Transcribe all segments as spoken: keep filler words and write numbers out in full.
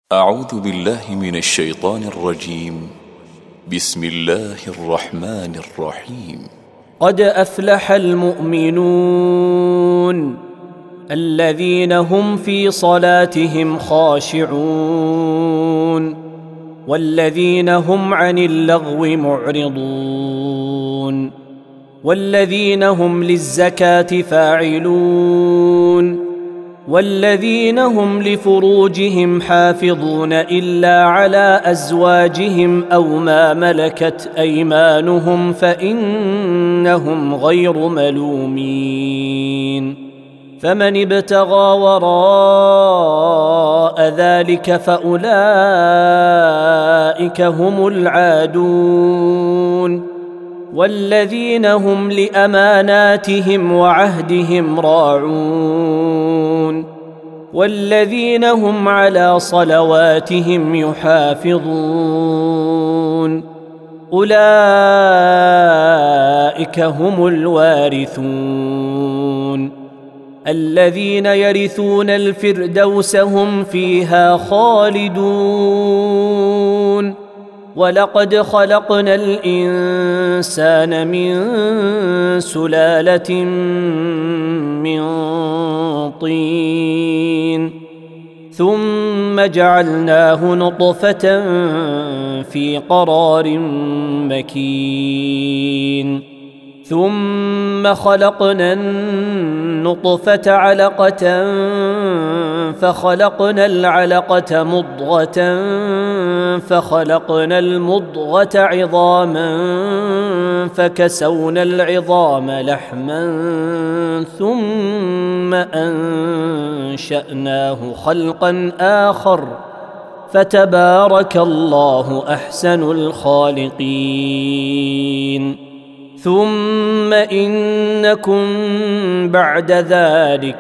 أعوذ بالله من الشيطان الرجيم. بسم الله الرحمن الرحيم. قد أفلح المؤمنون الذين هم في صلاتهم خاشعون والذين هم عن اللغو معرضون والذين هم للزكاة فاعلون والذين هم لفروجهم حافظون إلا على أزواجهم أو ما ملكت أيمانهم فإنهم غير ملومين. فمن ابتغى وراء ذلك فأولئك هم العادون والذين هم لأماناتهم وعهدهم راعون والذين هم على صلواتهم يحافظون أولئك هم الوارثون الذين يرثون الفردوس هم فيها خالدون. ولقد خلقنا الإنسان من سلالة من طين ثم جعلناه نطفة في قرار مكين ثم خلقنا النطفة علقة فخلقنا العلقة مضغة فخلقنا المضغة عظاما فكسونا العظام لحما ثم أنشأناه خلقا آخر فتبارك الله أحسن الخالقين. ثم إنكم بعد ذلك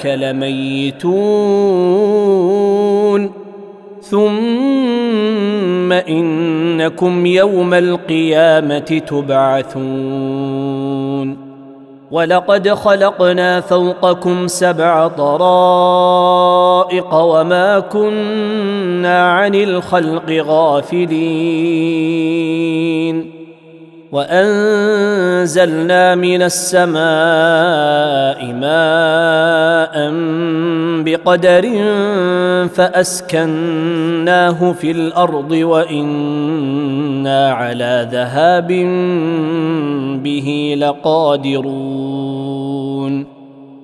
لميتون ثم إنكم يوم القيامة تبعثون. ولقد خلقنا فوقكم سبع طرائق وما كنا عن الخلق غافلين وأنزلنا من السماء ماء بقدر فأسكناه في الأرض وإنا على ذهاب به لقادرون.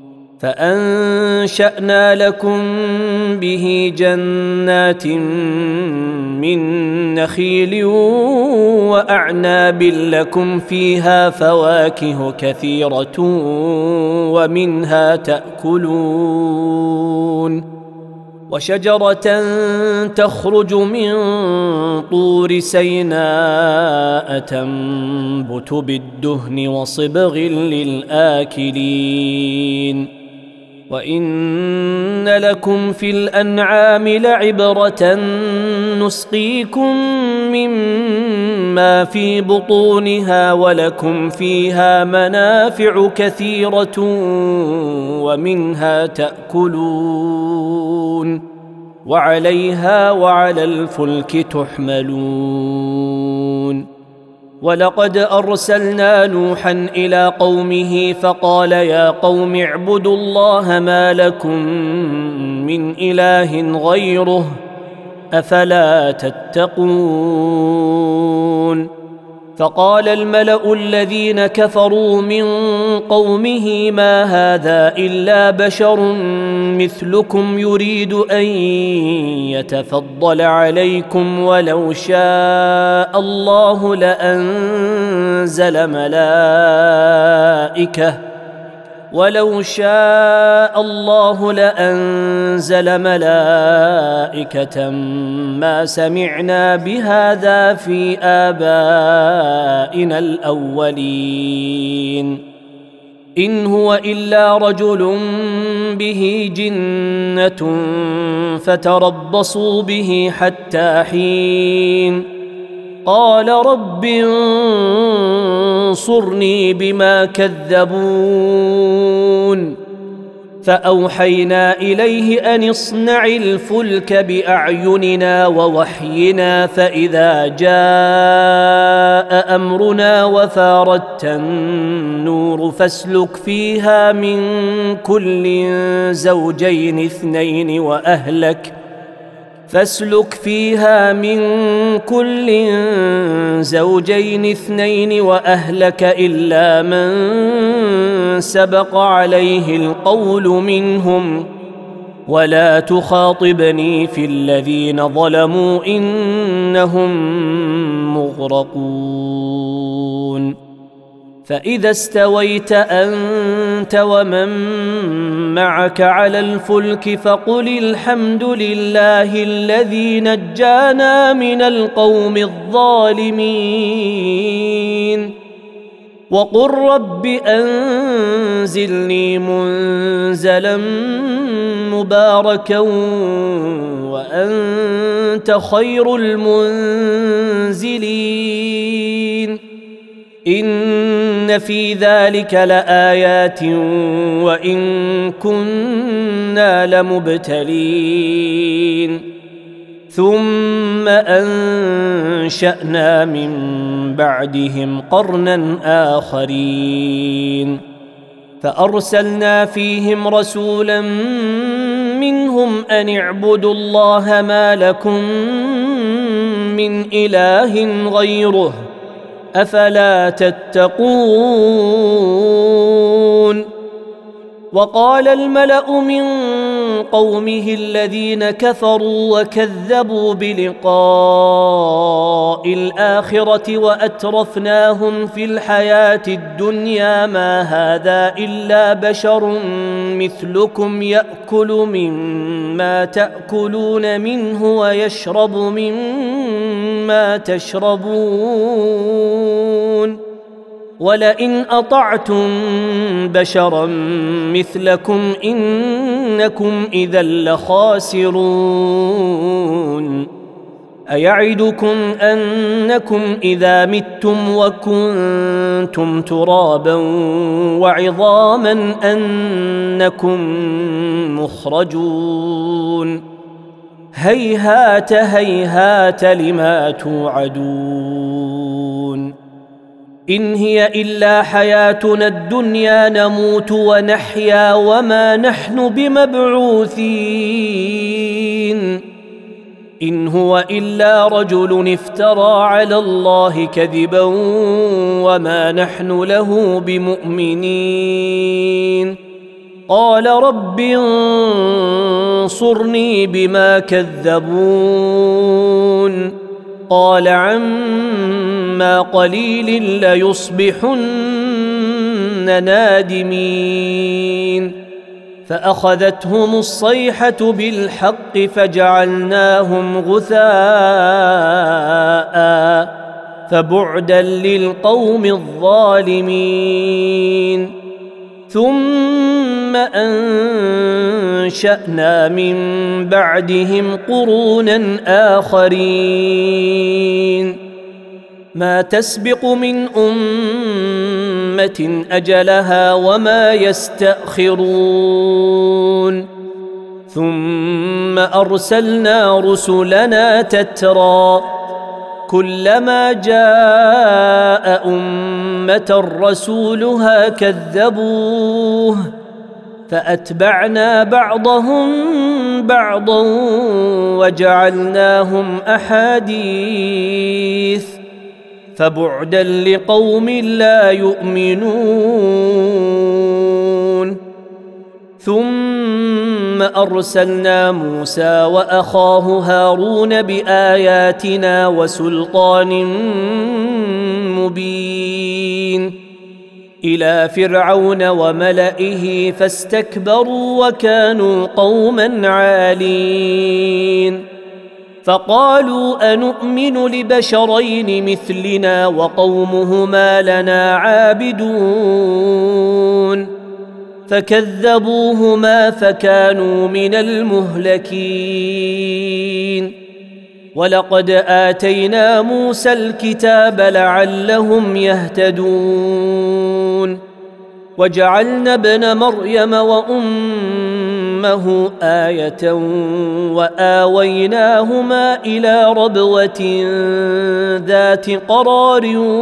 فأنشأنا لكم به جنات من نخيل وأعناب لكم فيها فواكه كثيرة ومنها تأكلون وشجرة تخرج من طور سيناء تنبت بالدهن وصبغ للآكلين. وإن لكم في الأنعام لعبرة نسقيكم مما في بطونها ولكم فيها منافع كثيرة ومنها تأكلون وعليها وعلى الفلك تحملون. ولقد أرسلنا نوحا إلى قومه فقال يا قوم اعبدوا الله ما لكم من إله غيره أفلا تتقون. فقال الملأ الذين كفروا من قومه ما هذا إلا بشر مثلكم يريد أن يتفضل عليكم ولو شاء الله لأنزل ملائكة ولو شاء الله لأنزل ملائكة ما سمعنا بهذا في آبائنا الأولين إن هو إلا رجل به جنة فتربصوا به حتى حين قال رب انصرني بما كذبون فأوحينا إليه أن اصنع الفلك بأعيننا ووحينا فإذا جاء أمرنا وفاردت النور فاسلك فيها من كل زوجين اثنين وأهلك فاسلك فيها من كل زوجين اثنين وأهلك إلا من سبق عليه القول منهم ولا تخاطبني في الذين ظلموا إنهم مغرقون. فإذا استويت أنت ومن معك على الفلك فقل الحمد لله الذي نجانا من القوم الظالمين وقل رب أنزلني منزلا مباركا وأنت خير المنزلين. إن في ذلك لآيات وإن كنا لمبتلين. ثم أنشأنا من بعدهم قرنا آخرين فأرسلنا فيهم رسولا منهم أن اعبدوا الله ما لكم من إله غيره أفلا تتقون. وقال الملأ من قومه الذين كفروا وكذبوا بلقاء الآخرة وأترفناهم في الحياة الدنيا ما هذا إلا بشر مثلكم يأكل مما تأكلون منه ويشرب مما تشربون ولئن أطعتم بشرا مثلكم إنكم إذا لخاسرون. أيعدكم أنكم إذا متم وكنتم ترابا وعظاما أنكم مخرجون هيهات هيهات لما توعدون. إن هي إلا حياتنا الدنيا نموت ونحيا وما نحن بمبعوثين. إن هو إلا رجل افترى على الله كذبا وما نحن له بمؤمنين. قال رب انصرني بما كذبون. قال عما قليل ليصبحن نادمين. فأخذتهم الصيحة بالحق فجعلناهم غثاء فبعدا للقوم الظالمين. ثم أنشأنا من بعدهم قرونا آخرين ما تسبق من أمة أجلها وما يستأخرون. ثم أرسلنا رسلنا تترى كلما جاء أمة رسولها كذبوه فأتبعنا بعضهم بعضا وجعلناهم أحاديث فبعدا لقوم لا يؤمنون. ثم أرسلنا موسى وأخاه هارون بآياتنا وسلطان مبين إلى فرعون وملئه فاستكبروا وكانوا قوما عالين. فقالوا أنؤمن لبشرين مثلنا وقومهما لنا عابدون فكذبوهما فكانوا من المهلكين. ولقد آتينا موسى الكتاب لعلهم يهتدون. وجعلنا ابن مريم وأمه آية وآويناهما إلى ربوة ذات قرار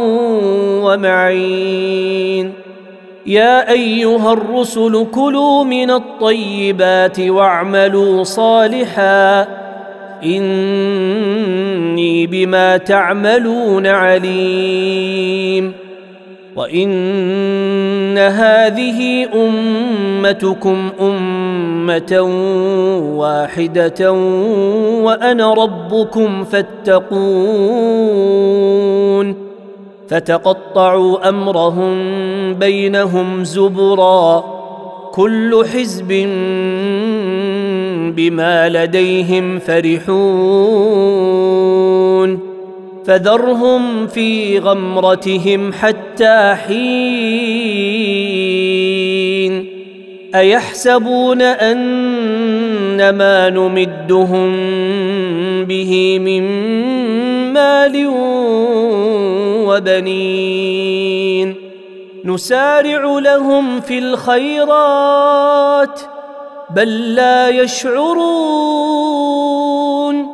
ومعين يا أيها الرسل كلوا من الطيبات واعملوا صالحا إني بما تعملون عليم وإن هذه أمتكم أمة واحدة وأنا ربكم فاتقون فتقطعوا أمرهم بينهم زبرا كل حزب بما لديهم فرحون فذرهم في غمرتهم حتى حين أيحسبون أن ما نمدهم به من مال وبنين نسارع لهم في الخيرات بل لا يشعرون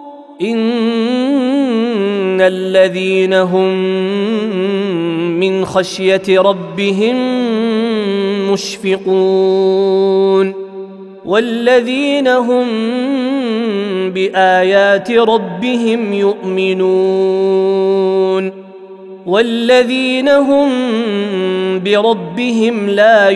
إن الذين هم من خشية ربهم مشفقون والذين هم بآيات ربهم يؤمنون والذين هم بربهم لا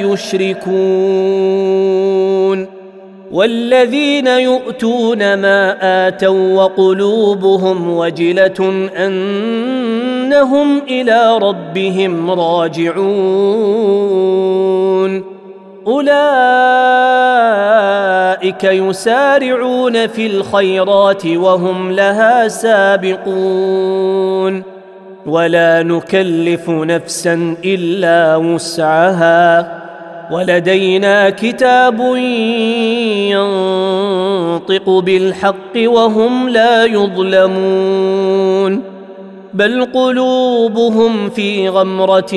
يشركون والذين يؤتون ما آتوا وقلوبهم وجلة أنهم إلى ربهم راجعون أولئك يسارعون في الخيرات وهم لها سابقون ولا نكلف نفسا إلا وسعها ولدينا كتاب ينطق بالحق وهم لا يظلمون بل قلوبهم في غمرة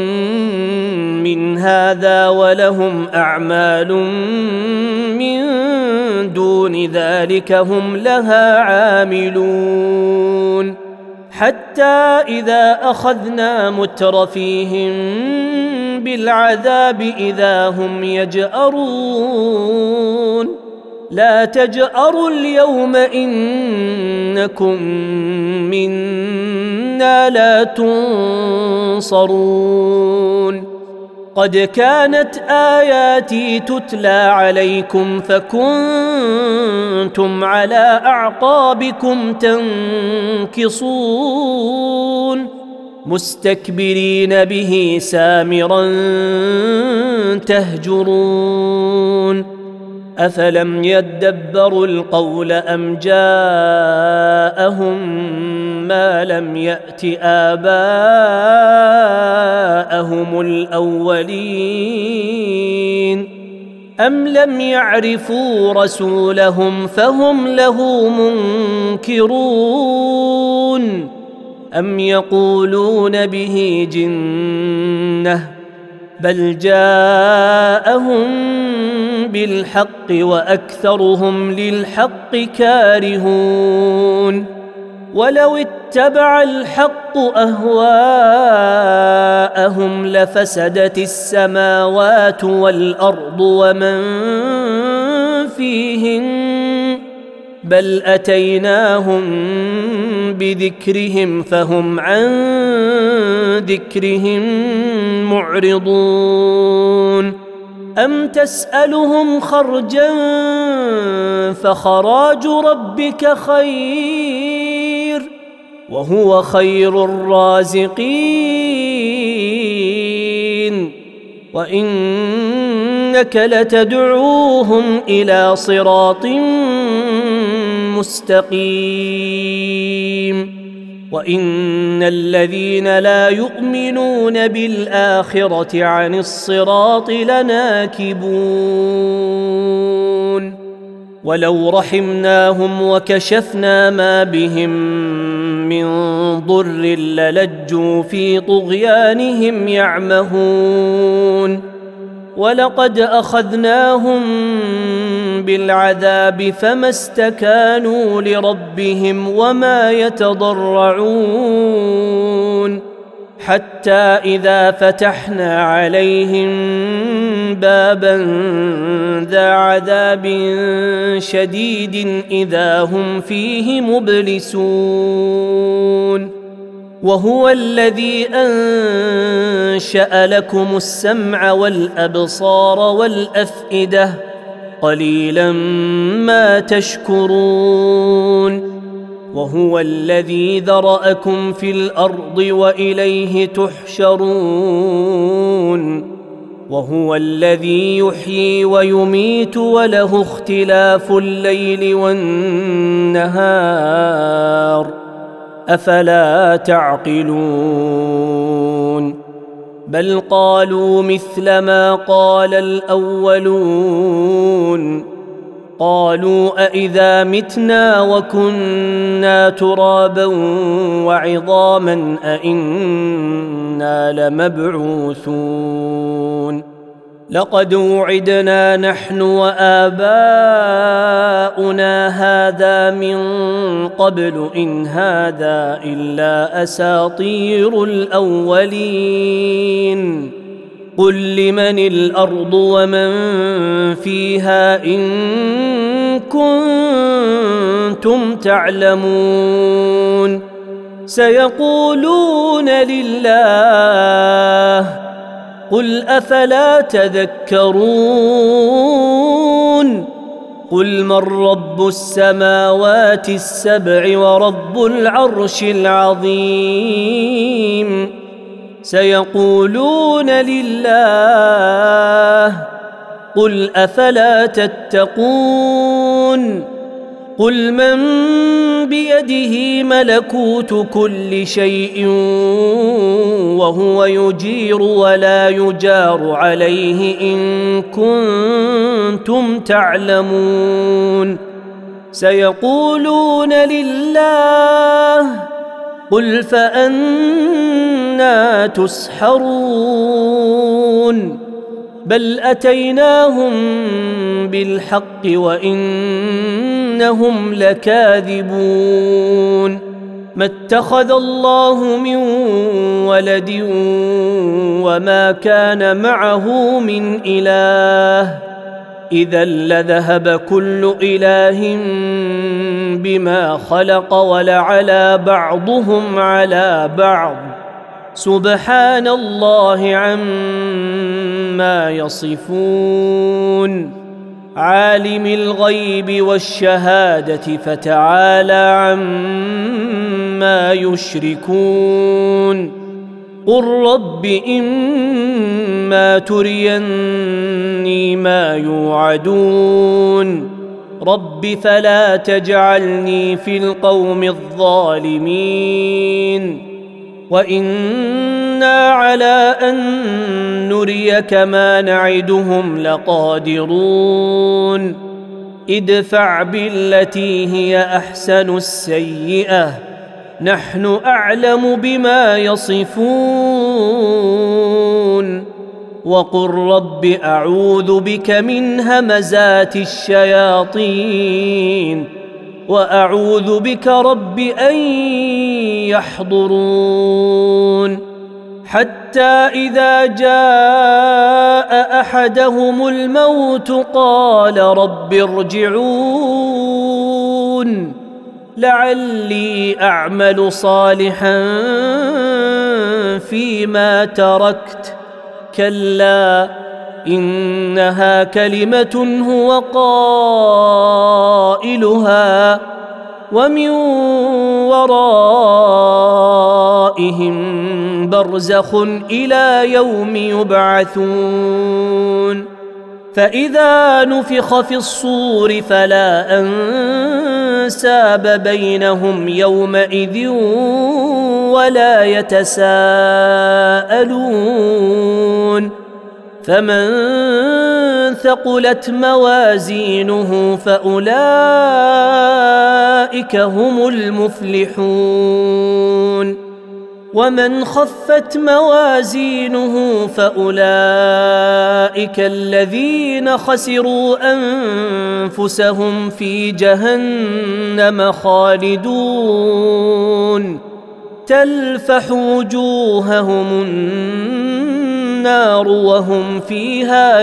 من هذا ولهم أعمال من دون ذلك هم لها عاملون حتى إذا أخذنا مترفيهم بالعذاب إذا هم يجأرون لا تجأروا اليوم إنكم منا لا تنصرون قد كانت آياتي تتلى عليكم فكنتم على أعقابكم تنكصون مستكبرين به سامرا تهجرون أفلم يدبروا القول أم جاءهم ما لم يأت آباءهم الأولين أم لم يعرفوا رسولهم فهم له منكرون أم يقولون به جنة بل جاءهم بالحق وأكثرهم للحق كارهون ولو اتبع الحق أهواءهم لفسدت السماوات والأرض ومن فيهن بل أتيناهم بذكرهم فهم عن ذكرهم معرضون أم تسألهم خرجا فخراج ربك خير وهو خير الرازقين وإنك لتدعوهم إلى صراط مستقيم وإن الذين لا يؤمنون بالآخرة عن الصراط لناكبون ولو رحمناهم وكشفنا ما بهم من ضر للجوا في طغيانهم يعمهون ولقد أخذناهم بالعذاب فما استكانوا لربهم وما يتضرعون حتى إذا فتحنا عليهم بابا ذا عذاب شديد إذا هم فيه مبلسون وهو الذي أنشأ لكم السمع والأبصار والأفئدة قليلا ما تشكرون وهو الذي ذرأكم في الأرض وإليه تحشرون وهو الذي يحيي ويميت وله اختلاف الليل والنهار أفلا تعقلون بل قالوا مثل ما قال الأولون قالوا أإذا متنا وكنا ترابا وعظاما أإنا لمبعوثون لقد وعدنا نحن وآباؤنا هذا من قبل إن هذا إلا أساطير الأولين قل لمن الأرض ومن فيها إن كنتم تعلمون سيقولون لله قل أفلا تذكرون قل من رب السماوات السبع ورب العرش العظيم سيقولون لله قل أفلا تتقون قل من بيده ملكوت كل شيء وهو يجير ولا يجار عليه إن كنتم تعلمون سيقولون لله قل فأنى تسحرون بل أتيناهم بالحق وإنهم لكاذبون ما اتخذ الله من ولد وما كان معه من إله إذا لذهب كل إله بما خلق ولعلى بعضهم على بعض سبحان الله عما يصفون عالم الغيب والشهادة فتعالى عما يشركون قل رب إما تريني ما يوعدون رب فلا تجعلني في القوم الظالمين وإنا على أن نريك ما نعدهم لقادرون ادفع بالتي هي أحسن السيئة نحن أعلم بما يصفون وقل رب أعوذ بك من همزات الشياطين وأعوذ بك رب أن يحضرون حتى إذا جاء أحدهم الموت قال رب ارجعون لعلي أعمل صالحا فيما تركت كلا إنها كلمة هو قائلها ومن ورائهم برزخ إلى يوم يبعثون فإذا نفخ في الصور فلا أنساب بينهم يومئذ ولا يتساءلون فمن ثقلت موازينه فأولئك هم المفلحون ومن خفت موازينه فأولئك الذين خسروا أنفسهم في جهنم خالدون تلفح وجوههم النار وهم فيها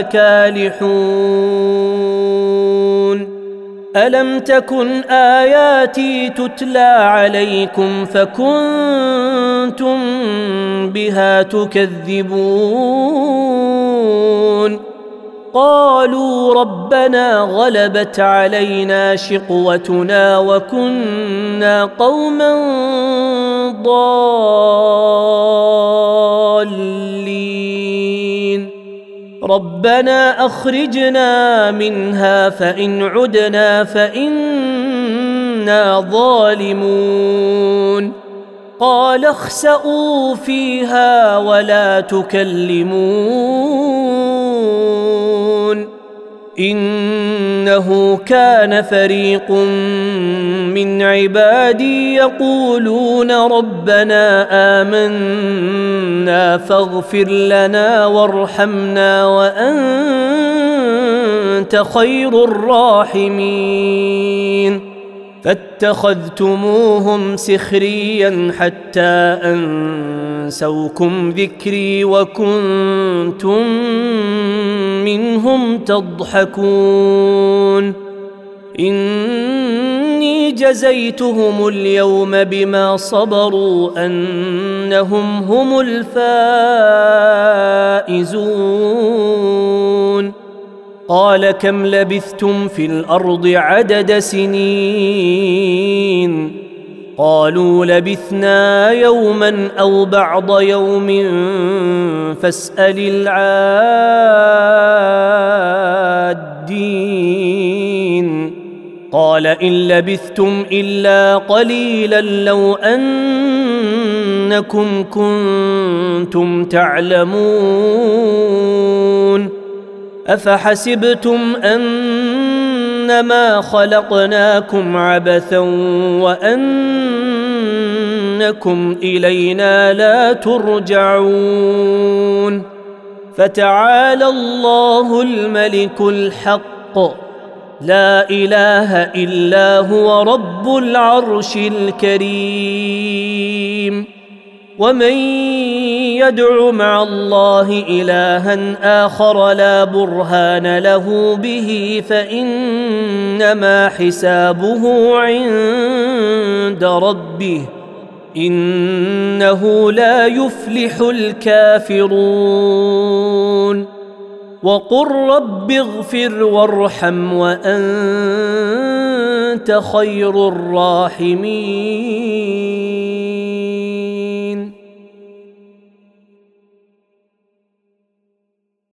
كالحون ألم تكن آياتي تتلى عليكم فكنتم بها تكذبون قالوا ربنا غلبت علينا شقوتنا وكنا قوما ضالين ربنا أخرجنا منها فإن عدنا فإنا ظالمون قال اخسئوا فيها ولا تكلمون إنه كان فريق من عبادي يقولون ربنا آمنا فاغفر لنا وارحمنا وأنت خير الراحمين فاتخذتموهم سخريا حتى أنسوكم ذكري وكنتم منهم تضحكون إني جزيتهم اليوم بما صبروا أنهم هم الفائزون قال كم لبثتم في الأرض عدد سنين قالوا لبثنا يوما أو بعض يوم فاسأل العادين قال إن لبثتم إلا قليلا لو أنكم كنتم تعلمون أفحسبتم أنما خلقناكم عبثا وأنكم إلينا لا ترجعون فتعالى الله الملك الحق لا إله إلا هو رب العرش الكريم ومن يدع مع الله إلها آخر لا برهان له به فإنما حسابه عند ربه إنه لا يفلح الكافرون وقل رب اغفر وارحم وأنت خير الراحمين